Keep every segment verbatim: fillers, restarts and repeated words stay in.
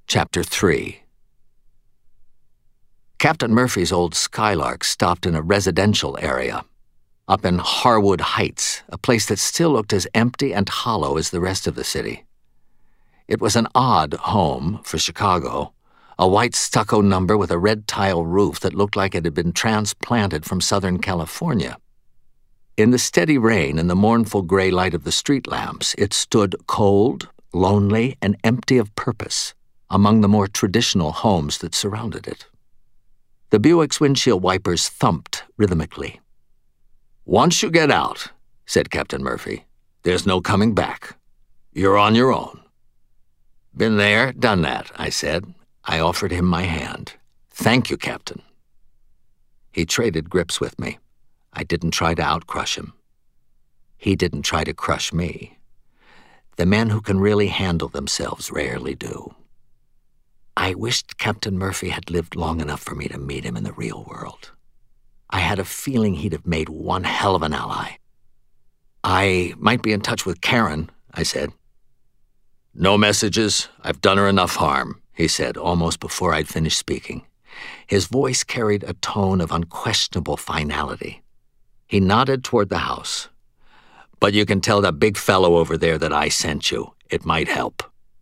Chapter three. Captain Murphy's old Skylark stopped in a residential area, up in Harwood Heights, a place that still looked as empty and hollow as the rest of the city. It was an odd home for Chicago, a white stucco number with a red tile roof that looked like it had been transplanted from Southern California. In the steady rain and the mournful gray light of the street lamps, it stood cold, lonely, and empty of purpose among the more traditional homes that surrounded it. The Buick's windshield wipers thumped rhythmically. "Once you get out," said Captain Murphy, "there's no coming back. You're on your own." "Been there, done that," I said. I offered him my hand. "Thank you, Captain." He traded grips with me. I didn't try to outcrush him. He didn't try to crush me. The men who can really handle themselves rarely do. I wished Captain Murphy had lived long enough for me to meet him in the real world. I had a feeling he'd have made one hell of an ally. "I might be in touch with Karen," I said. "No messages. I've done her enough harm," he said, almost before I'd finished speaking. His voice carried a tone of unquestionable finality. He nodded toward the house. "But you can tell that big fellow over there that I sent you. It might help."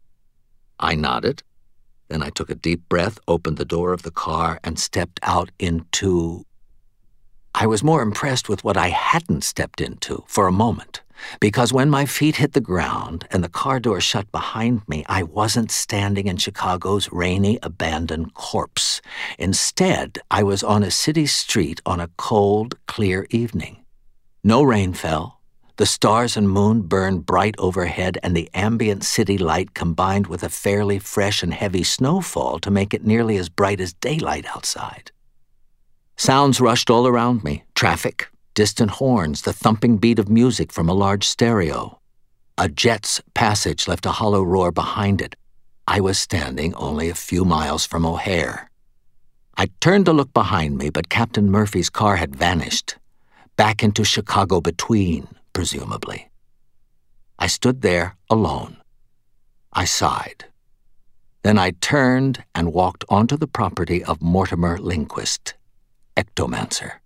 I nodded. Then I took a deep breath, opened the door of the car, and stepped out into... I was more impressed with what I hadn't stepped into for a moment, because when my feet hit the ground and the car door shut behind me, I wasn't standing in Chicago's rainy, abandoned corpse. Instead, I was on a city street on a cold, clear evening. No rain fell. The stars and moon burned bright overhead, and the ambient city light combined with a fairly fresh and heavy snowfall to make it nearly as bright as daylight outside. Sounds rushed all around me. Traffic, distant horns, the thumping beat of music from a large stereo. A jet's passage left a hollow roar behind it. I was standing only a few miles from O'Hare. I turned to look behind me, but Captain Murphy's car had vanished. Back into Chicago between, presumably. I stood there alone. I sighed. Then I turned and walked onto the property of Mortimer Lindquist, ectomancer.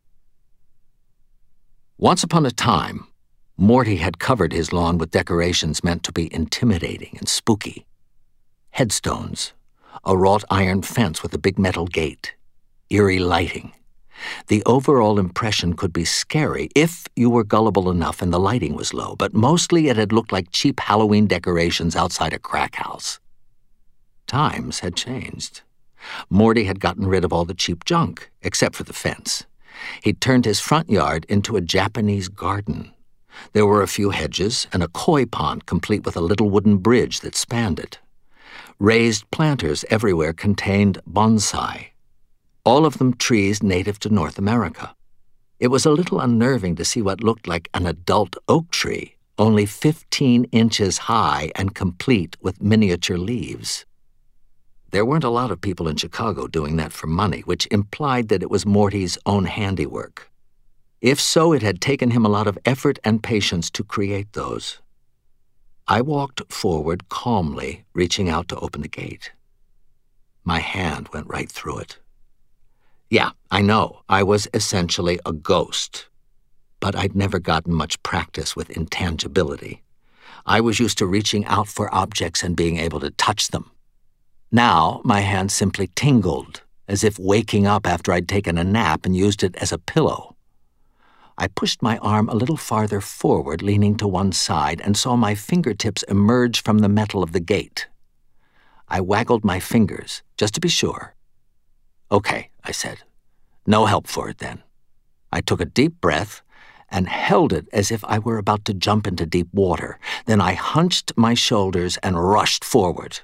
Once upon a time, Morty had covered his lawn with decorations meant to be intimidating and spooky. Headstones, a wrought iron fence with a big metal gate, eerie lighting. The overall impression could be scary if you were gullible enough and the lighting was low, but mostly it had looked like cheap Halloween decorations outside a crack house. Times had changed. Morty had gotten rid of all the cheap junk, except for the fence. He'd turned his front yard into a Japanese garden. There were a few hedges and a koi pond complete with a little wooden bridge that spanned it. Raised planters everywhere contained bonsai, all of them trees native to North America. It was a little unnerving to see what looked like an adult oak tree, only fifteen inches high and complete with miniature leaves. There weren't a lot of people in Chicago doing that for money, which implied that it was Morty's own handiwork. If so, it had taken him a lot of effort and patience to create those. I walked forward calmly, reaching out to open the gate. My hand went right through it. Yeah, I know, I was essentially a ghost, but I'd never gotten much practice with intangibility. I was used to reaching out for objects and being able to touch them. Now, my hand simply tingled, as if waking up after I'd taken a nap and used it as a pillow. I pushed my arm a little farther forward, leaning to one side, and saw my fingertips emerge from the metal of the gate. I waggled my fingers, just to be sure. "Okay," I said. "No help for it, then." I took a deep breath and held it as if I were about to jump into deep water. Then I hunched my shoulders and rushed forward.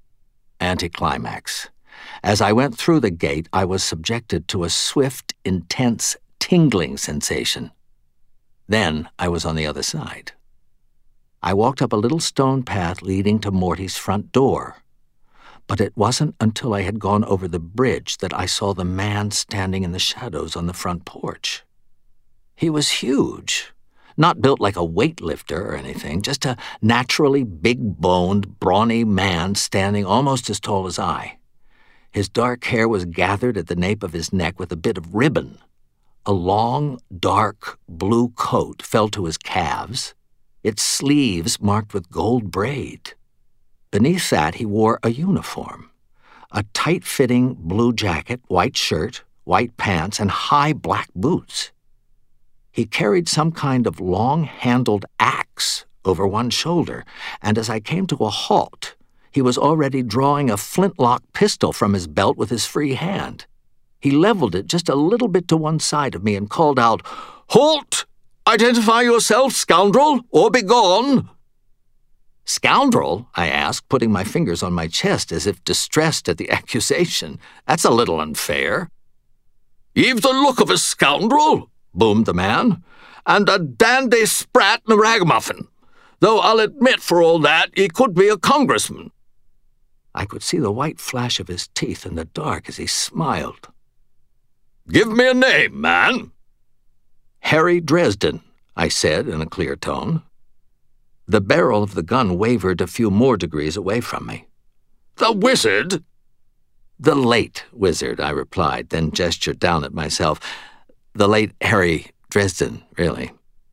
Anticlimax. As I went through the gate, I was subjected to a swift, intense, tingling sensation. Then I was on the other side. I walked up a little stone path leading to Morty's front door. But it wasn't until I had gone over the bridge that I saw the man standing in the shadows on the front porch. He was huge, Not built like a weightlifter or anything, just a naturally big-boned, brawny man standing almost as tall as I. His dark hair was gathered at the nape of his neck with a bit of ribbon. A long, dark, blue coat fell to his calves, its sleeves marked with gold braid. Beneath that he wore a uniform, a tight-fitting blue jacket, white shirt, white pants, and high black boots. He carried some kind of long-handled axe over one shoulder, and as I came to a halt, he was already drawing a flintlock pistol from his belt with his free hand. He leveled it just a little bit to one side of me and called out, "Halt! Identify yourself, scoundrel, or begone!" "Scoundrel?" I asked, putting my fingers on my chest as if distressed at the accusation. "That's a little unfair." "You've the look of a scoundrel," boomed the man, "and a dandy sprat and a ragamuffin. Though I'll admit for all that he could be a congressman." I could see the white flash of his teeth in the dark as he smiled. "Give me a name, man." "Harry Dresden," I said in a clear tone. The barrel of the gun wavered a few more degrees away from me. "The wizard?" "The late wizard," I replied, then gestured down at myself. "The late Harry Dresden, really."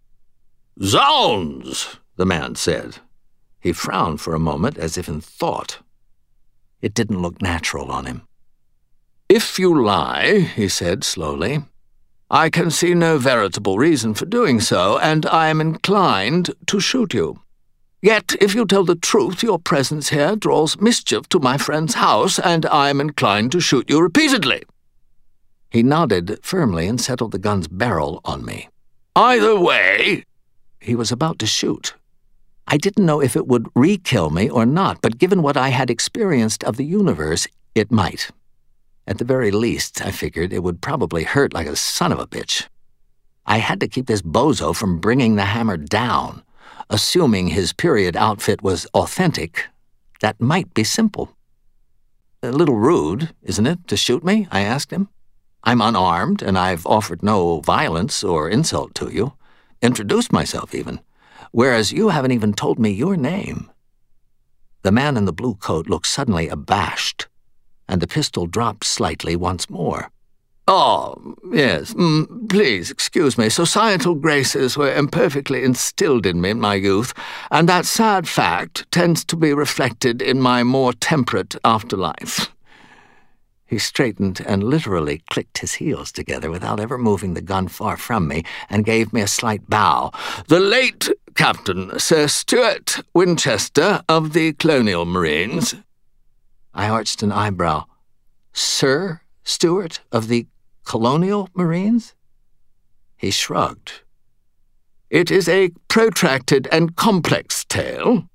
"Zounds!" the man said. He frowned for a moment as if in thought. It didn't look natural on him. "If you lie," he said slowly, "I can see no veritable reason for doing so, and I am inclined to shoot you. Yet, if you tell the truth, your presence here draws mischief to my friend's house, and I am inclined to shoot you repeatedly." He nodded firmly and settled the gun's barrel on me. "Either way—" He was about to shoot. I didn't know if it would re-kill me or not, but given what I had experienced of the universe, it might. At the very least, I figured, it would probably hurt like a son of a bitch. I had to keep this bozo from bringing the hammer down. Assuming his period outfit was authentic, that might be simple. "A little rude, isn't it, to shoot me?" I asked him. "I'm unarmed, and I've offered no violence or insult to you. Introduced myself, even. Whereas you haven't even told me your name." The man in the blue coat looked suddenly abashed, and the pistol dropped slightly once more. "Oh, yes, mm, please excuse me. Societal graces were imperfectly instilled in me in my youth, and that sad fact tends to be reflected in my more temperate afterlife." He straightened and literally clicked his heels together without ever moving the gun far from me, and gave me a slight bow. "The late Captain Sir Stuart Winchester of the Colonial Marines." I arched an eyebrow. "Sir Stuart of the Colonial Marines?" He shrugged. "It is a protracted and complex tale."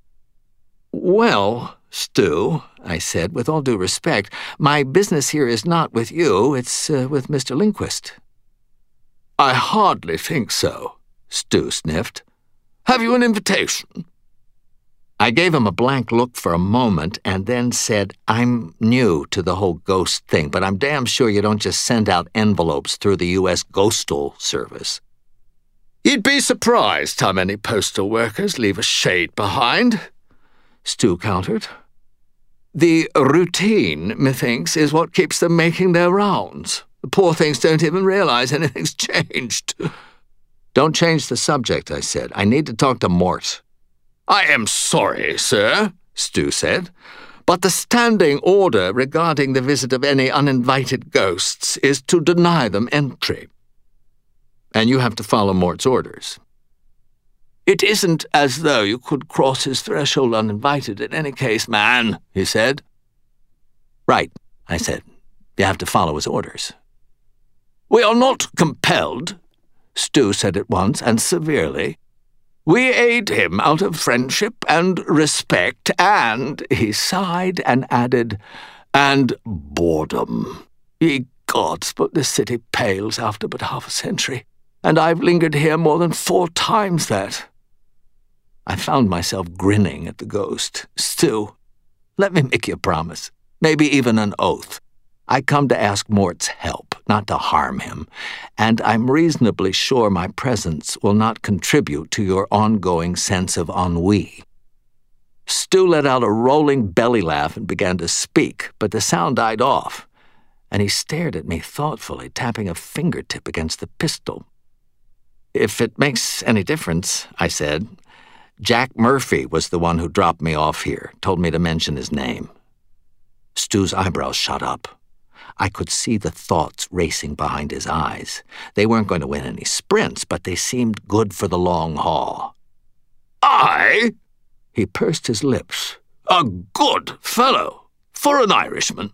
"Well, Stu," I said, "with all due respect, my business here is not with you, it's uh, with Mister Lindquist." "I hardly think so," Stu sniffed. "Have you an invitation?" I gave him a blank look for a moment and then said, "I'm new to the whole ghost thing, but I'm damn sure you don't just send out envelopes through the U S Ghostal Service." "You'd be surprised how many postal workers leave a shade behind," Stu countered. "The routine, methinks, is what keeps them making their rounds. The poor things don't even realize anything's changed." "Don't change the subject," I said. "I need to talk to Mort." "I am sorry, sir," Stu said, "but the standing order regarding the visit of any uninvited ghosts is to deny them entry." "And you have to follow Mort's orders." "It isn't as though you could cross his threshold uninvited in any case, man," he said. "Right," I said. "You have to follow his orders." "We are not compelled," Stu said at once, and severely. "We aid him out of friendship and respect and," he sighed and added, "and boredom. Ye gods, but this city pales after but half a century, and I've lingered here more than four times that." I found myself grinning at the ghost. "Stu, let me make you a promise, maybe even an oath. I come to ask Mort's help, not to harm him, and I'm reasonably sure my presence will not contribute to your ongoing sense of ennui." Stu let out a rolling belly laugh and began to speak, but the sound died off, and he stared at me thoughtfully, tapping a fingertip against the pistol. "If it makes any difference," I said, "Jack Murphy was the one who dropped me off here, told me to mention his name." Stu's eyebrows shot up. I could see the thoughts racing behind his eyes. They weren't going to win any sprints, but they seemed good for the long haul. "I?" He pursed his lips. "A good fellow, for an Irishman."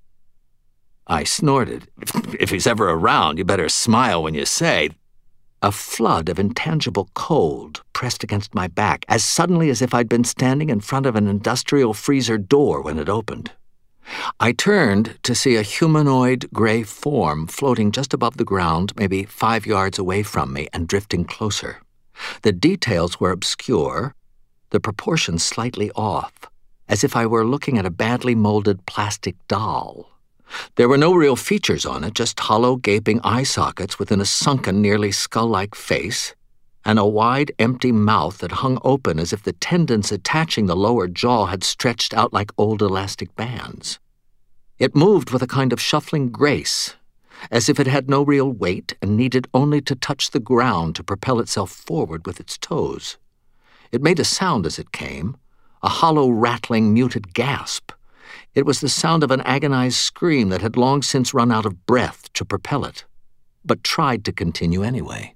I snorted. "If he's ever around, you better smile when you say." A flood of intangible cold pressed against my back, as suddenly as if I'd been standing in front of an industrial freezer door when it opened. I turned to see a humanoid gray form floating just above the ground, maybe five yards away from me, and drifting closer. The details were obscure, the proportions slightly off, as if I were looking at a badly molded plastic doll. There were no real features on it, just hollow, gaping eye sockets within a sunken, nearly skull-like face, and a wide, empty mouth that hung open as if the tendons attaching the lower jaw had stretched out like old elastic bands. It moved with a kind of shuffling grace, as if it had no real weight and needed only to touch the ground to propel itself forward with its toes. It made a sound as it came, a hollow, rattling, muted gasp. It was the sound of an agonized scream that had long since run out of breath to propel it, but tried to continue anyway.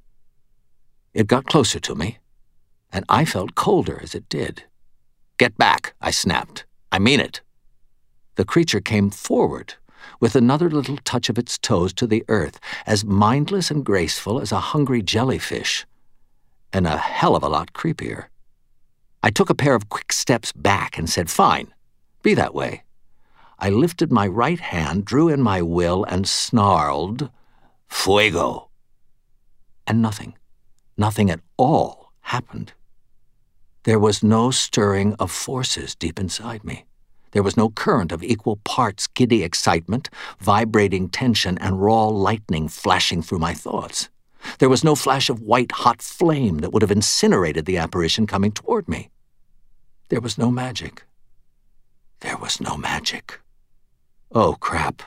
It got closer to me, and I felt colder as it did. "Get back," I snapped. "I mean it." The creature came forward, with another little touch of its toes to the earth, as mindless and graceful as a hungry jellyfish, and a hell of a lot creepier. I took a pair of quick steps back and said, "Fine, be that way." I lifted my right hand, drew in my will, and snarled, "Fuego!" And nothing, nothing at all happened. There was no stirring of forces deep inside me. There was no current of equal parts giddy excitement, vibrating tension, and raw lightning flashing through my thoughts. There was no flash of white-hot flame that would have incinerated the apparition coming toward me. There was no magic. There was no magic. Oh, crap.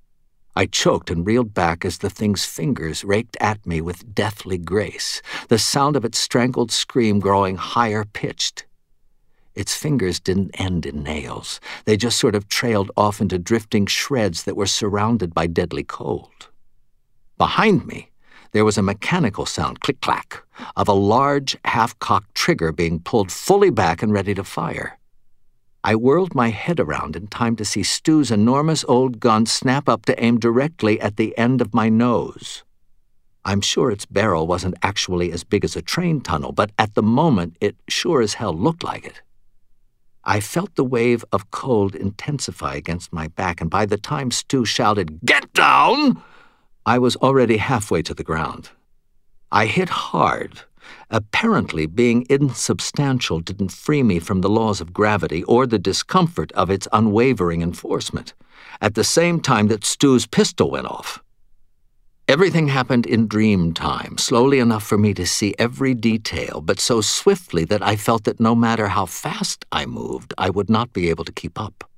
I choked and reeled back as the thing's fingers raked at me with deathly grace, the sound of its strangled scream growing higher-pitched. Its fingers didn't end in nails. They just sort of trailed off into drifting shreds that were surrounded by deadly cold. Behind me, there was a mechanical sound, click-clack, of a large, half-cocked trigger being pulled fully back and ready to fire. I whirled my head around in time to see Stu's enormous old gun snap up to aim directly at the end of my nose. I'm sure its barrel wasn't actually as big as a train tunnel, but at the moment it sure as hell looked like it. I felt the wave of cold intensify against my back, and by the time Stu shouted, "Get down!" I was already halfway to the ground. I hit hard. Apparently, being insubstantial didn't free me from the laws of gravity or the discomfort of its unwavering enforcement, at the same time that Stu's pistol went off. Everything happened in dream time, slowly enough for me to see every detail, but so swiftly that I felt that no matter how fast I moved, I would not be able to keep up.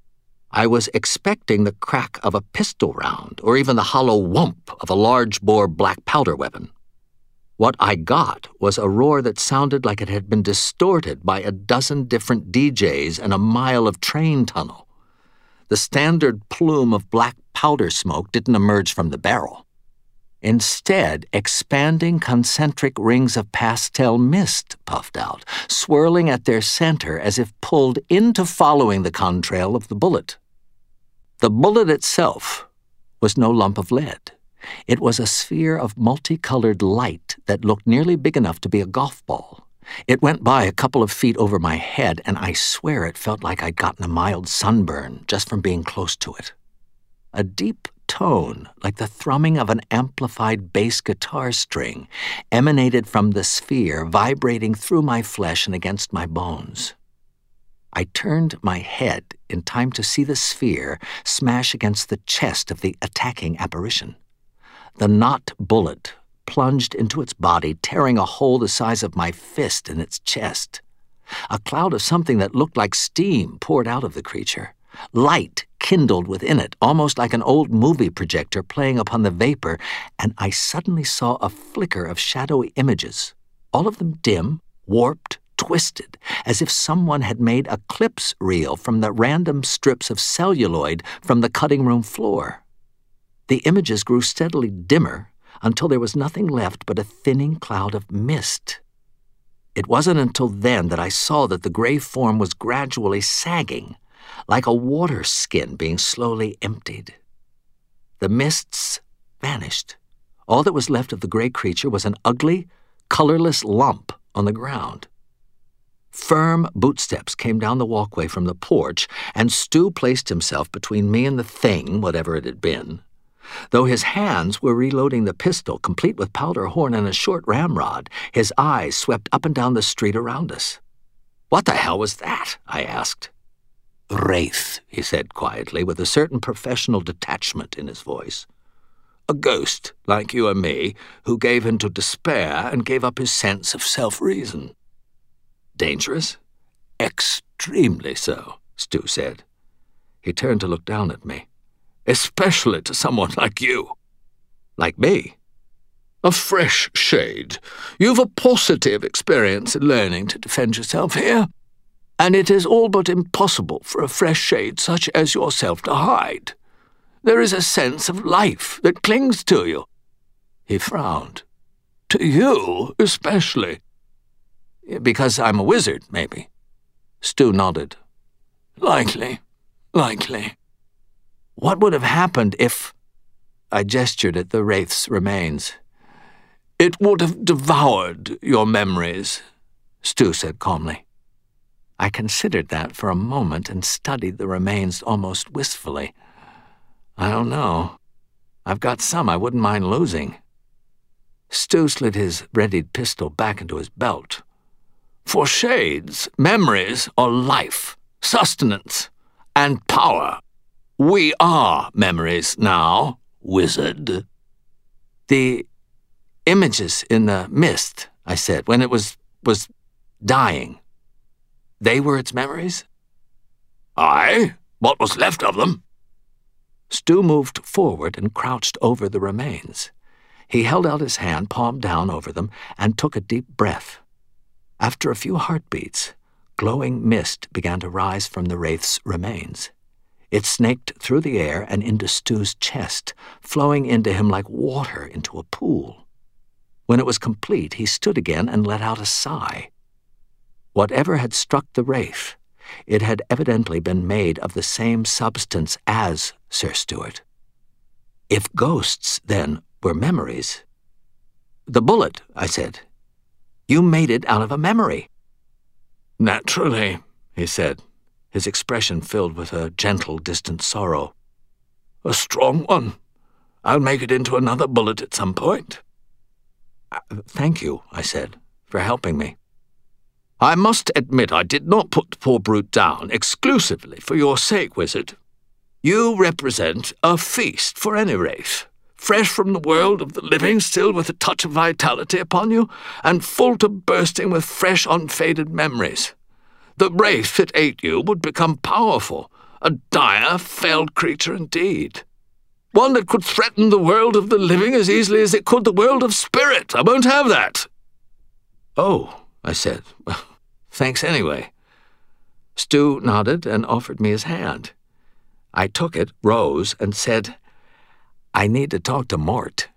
I was expecting the crack of a pistol round, or even the hollow whump of a large-bore black powder weapon. What I got was a roar that sounded like it had been distorted by a dozen different D Js and a mile of train tunnel. The standard plume of black powder smoke didn't emerge from the barrel. Instead, expanding concentric rings of pastel mist puffed out, swirling at their center as if pulled into following the contrail of the bullet. The bullet itself was no lump of lead. It was a sphere of multicolored light that looked nearly big enough to be a golf ball. It went by a couple of feet over my head, and I swear it felt like I'd gotten a mild sunburn just from being close to it. A deep tone, like the thrumming of an amplified bass guitar string, emanated from the sphere, vibrating through my flesh and against my bones. I turned my head in time to see the sphere smash against the chest of the attacking apparition. The knot bullet plunged into its body, tearing a hole the size of my fist in its chest. A cloud of something that looked like steam poured out of the creature. Light kindled within it, almost like an old movie projector playing upon the vapor, and I suddenly saw a flicker of shadowy images, all of them dim, warped, twisted, as if someone had made a clips reel from the random strips of celluloid from the cutting room floor. The images grew steadily dimmer until there was nothing left but a thinning cloud of mist. It wasn't until then that I saw that the gray form was gradually sagging, like a water skin being slowly emptied. The mists vanished. All that was left of the gray creature was an ugly, colorless lump on the ground. Firm bootsteps came down the walkway from the porch, and Stu placed himself between me and the thing, whatever it had been. Though his hands were reloading the pistol, complete with powder horn and a short ramrod, his eyes swept up and down the street around us. "What the hell was that?" I asked. "Wraith," he said quietly, with a certain professional detachment in his voice. "A ghost, like you and me, who gave in to despair and gave up his sense of self-reason." "Dangerous?" "Extremely so," Stu said. He turned to look down at me. "Especially to someone like you." "Like me?" "A fresh shade. You've a positive experience in learning to defend yourself here, and it is all but impossible for a fresh shade such as yourself to hide. There is a sense of life that clings to you." He frowned. "To you, especially." "Because I'm a wizard, maybe." Stu nodded. "Likely, likely." "What would have happened if—" I gestured at the wraith's remains. "It would have devoured your memories," Stu said calmly. I considered that for a moment and studied the remains almost wistfully. I don't know. I've got some I wouldn't mind losing. Stu slid his readied pistol back into his belt. "For shades, memories are life, sustenance, and power. We are memories now, wizard." "The images in the mist," I said, "when it was, was dying, they were its memories?" "Aye, what was left of them." Stu moved forward and crouched over the remains. He held out his hand, palm down over them, and took a deep breath. After a few heartbeats, glowing mist began to rise from the wraith's remains. It snaked through the air and into Stu's chest, flowing into him like water into a pool. When it was complete, he stood again and let out a sigh. Whatever had struck the wraith, it had evidently been made of the same substance as Sir Stuart. If ghosts, then, were memories— "The bullet," I said. "You made it out of a memory." "Naturally," he said, his expression filled with a gentle, distant sorrow. "A strong one. I'll make it into another bullet at some point." Uh, "Thank you," I said, "for helping me." "I must admit I did not put the poor brute down exclusively for your sake, wizard. You represent a feast for any wraith, fresh from the world of the living, still with a touch of vitality upon you, and full to bursting with fresh, unfaded memories. The wraith that ate you would become powerful, a dire, felled creature indeed. One that could threaten the world of the living as easily as it could the world of spirit. I won't have that." "Oh," I said. "Well, thanks anyway." Stu nodded and offered me his hand. I took it, rose, and said, "I need to talk to Mort."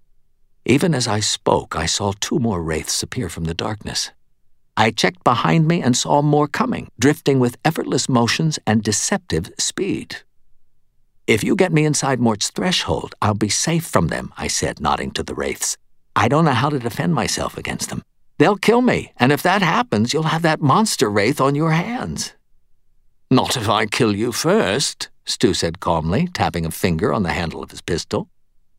Even as I spoke, I saw two more wraiths appear from the darkness. I checked behind me and saw more coming, drifting with effortless motions and deceptive speed. "If you get me inside Mort's threshold, I'll be safe from them," I said, nodding to the wraiths. "I don't know how to defend myself against them. They'll kill me, and if that happens, you'll have that monster wraith on your hands." "Not if I kill you first," Stu said calmly, tapping a finger on the handle of his pistol.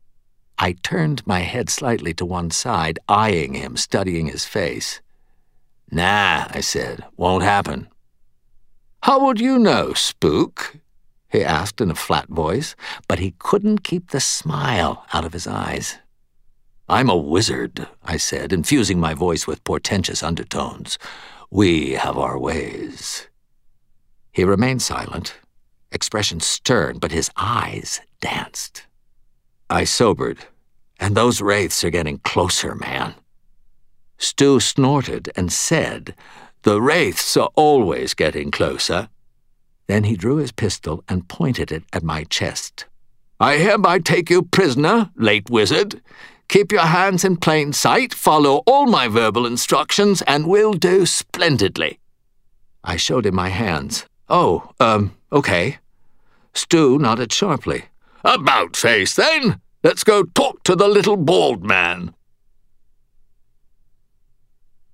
I turned my head slightly to one side, eyeing him, studying his face. "Nah," I said, "won't happen." "How would you know, Spook?" he asked in a flat voice, but he couldn't keep the smile out of his eyes. "I'm a wizard," I said, infusing my voice with portentous undertones. "We have our ways." He remained silent, expression stern, but his eyes danced. I sobered. "And those wraiths are getting closer, man." Stu snorted and said, "The wraiths are always getting closer." Then he drew his pistol and pointed it at my chest. "I hereby take you prisoner, late wizard. Keep your hands in plain sight, follow all my verbal instructions, and we'll do splendidly." I showed him my hands. "Oh, um, okay." Stu nodded sharply. "About face, then. Let's go talk to the little bald man."